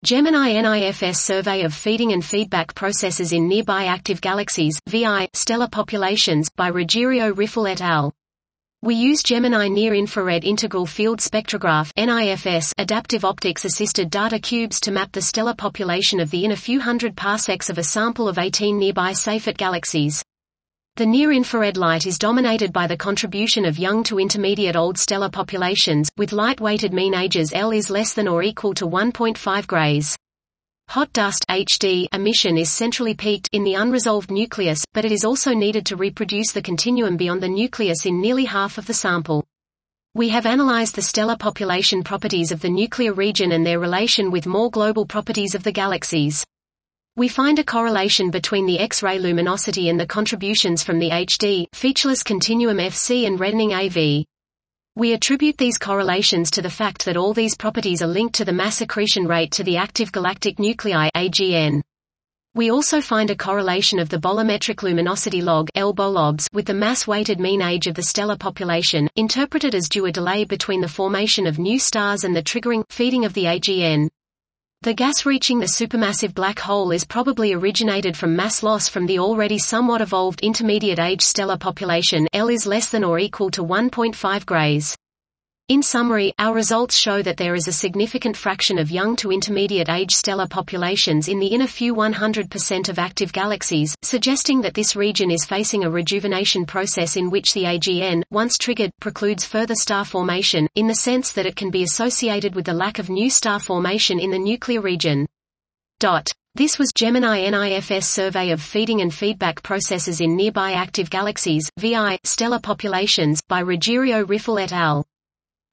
Gemini NIFS Survey of Feeding and Feedback Processes in Nearby Active Galaxies, VI, Stellar Populations, by Ruggiero Riffel et al. We use Gemini Near-Infrared Integral Field Spectrograph (NIFS) adaptive optics-assisted data cubes to map the stellar population of the inner few hundred parsecs of a sample of 18 nearby Seyfert galaxies. The near-infrared light is dominated by the contribution of young to intermediate-old stellar populations, with light-weighted mean ages L is less than or equal to 1.5 grays. Hot dust HD emission is centrally peaked in the unresolved nucleus, but it is also needed to reproduce the continuum beyond the nucleus in nearly half of the sample. We have analyzed the stellar population properties of the nuclear region and their relation with more global properties of the galaxies. We find a correlation between the X-ray luminosity and the contributions from the HD, featureless continuum FC and reddening AV. We attribute these correlations to the fact that all these properties are linked to the mass accretion rate to the active galactic nuclei AGN. We also find a correlation of the bolometric luminosity log L bolobs with the mass-weighted mean age of the stellar population, interpreted as due a delay between the formation of new stars and the triggering feeding of the AGN. The gas reaching the supermassive black hole is probably originated from mass loss from the already somewhat evolved intermediate-age stellar population L is less than or equal to 1.5 grays. In summary, our results show that there is a significant fraction of young to intermediate-age stellar populations in the inner few 100% of active galaxies, suggesting that this region is facing a rejuvenation process in which the AGN, once triggered, precludes further star formation, in the sense that it can be associated with the lack of new star formation in the nuclear region. This was Gemini NIFS Survey of Feeding and Feedback Processes in Nearby Active Galaxies, VI, Stellar Populations, by Ruggiero Riffel et al.